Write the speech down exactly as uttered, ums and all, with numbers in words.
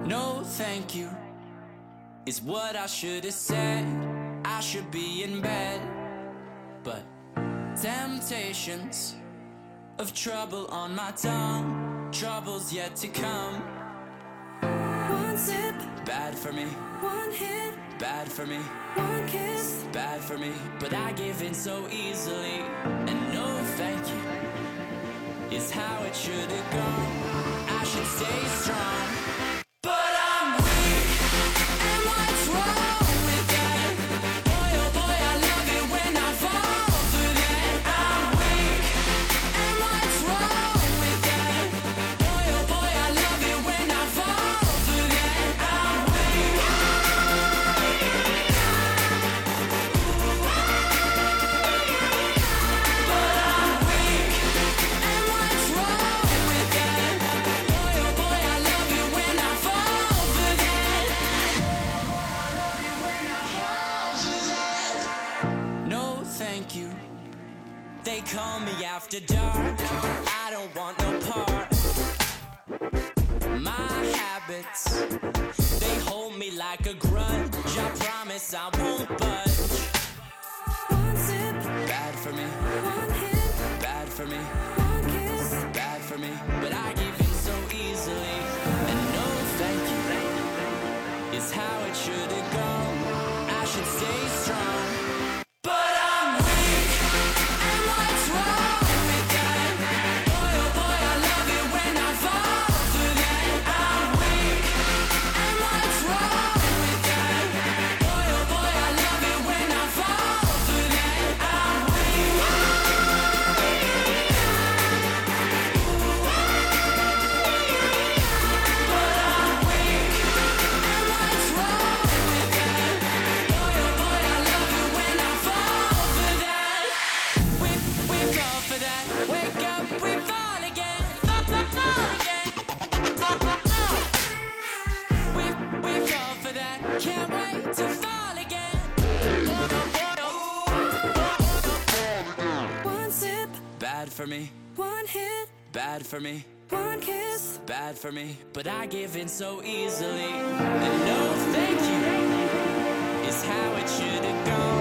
No thank you is what I should have said. I should be in bed, but temptations of trouble on my tongue, trouble's yet to come. One sip, Bad for me, one hit, bad for me, one kiss. bad for me, but I give in so easily. And no thank you is how it should have gone. I should stay strong, but I'm weak. And what's wrong with that? Boy, oh boy, I love it when I fall for that. I'm weak. And what's wrong with that? Boy, oh boy, I love it when I fall for that. I'm weak. But I'm weak. And what's wrong with that? Boy, oh boy, I love it when I fall for that. No, thank you. They call me after dark. I don't want no part. My habits, they hold me like a grudge. I promise I won't budge. One sip, Bad for me, one hit, bad for me, one kiss. bad for me, but I give in so easily. And no thank you is how it should have gone. I should stay strong, but I'm weak. And what's wrong with that? Boy, oh boy, I love it when I fall for that. I'm weak. And what's wrong with that? Boy, oh boy, I love it when I fall for that. I'm weak. But I'm weak. And what's wrong with that? Boy, oh boy, I love it when I fall for that. We, we fall for that. Wake up, we fall again. Fall, fall, fall again. We, we fall for that. Can't wait to fall again. One sip, Bad for me, one hit, bad for me, one kiss. bad for me, but I give in so easily. And no thank you is how it should have gone.